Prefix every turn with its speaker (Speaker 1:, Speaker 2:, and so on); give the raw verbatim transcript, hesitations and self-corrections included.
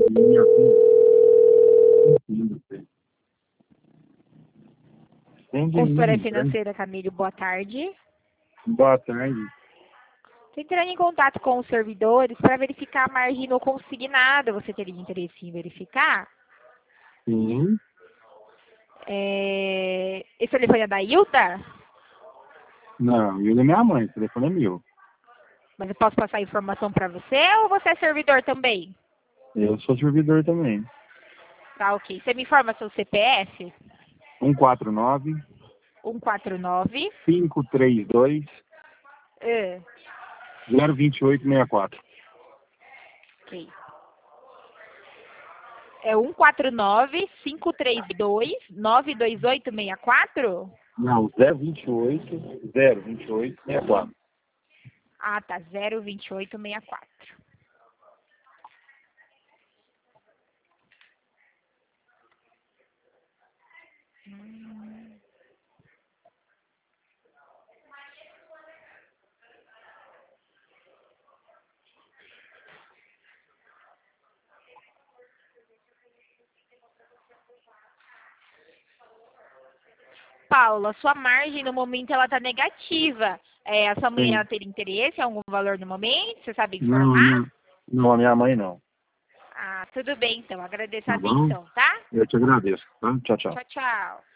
Speaker 1: Consultoria financeira, Camilo, boa tarde.
Speaker 2: Boa tarde.
Speaker 1: Estou entrando em contato com os servidores para verificar a margem no consignado. Você teria interesse em verificar?
Speaker 2: Sim.
Speaker 1: É... Esse telefone é da Hilda?
Speaker 2: Não, Hilda é minha mãe, o telefone é meu.
Speaker 1: Mas eu posso passar a informação para você ou você é servidor também?
Speaker 2: Eu sou servidor também.
Speaker 1: Tá, ok. Você me informa seu C P F?
Speaker 2: um quatro nove,
Speaker 1: um quatro nove.
Speaker 2: cinco três dois,
Speaker 1: É.
Speaker 2: zero dois oito seis quatro.
Speaker 1: Ok. É um quatro nove, cinco três dois, nove dois oito seis quatro?
Speaker 2: Não, zero dois oito, zero dois oito seis quatro.
Speaker 1: Ah, tá. zero dois oito seis quatro. Hum. Paula, sua margem no momento ela tá negativa. É, a sua mãe
Speaker 2: Sim.
Speaker 1: ela teria interesse em algum valor no momento? Você sabe
Speaker 2: Não,
Speaker 1: informar?
Speaker 2: não. Não, a minha mãe não.
Speaker 1: Ah, tudo bem então. Agradeço a
Speaker 2: Tá bom?
Speaker 1: atenção, tá?
Speaker 2: Eu te agradeço, tá? Tchau, tchau.
Speaker 1: Tchau, tchau.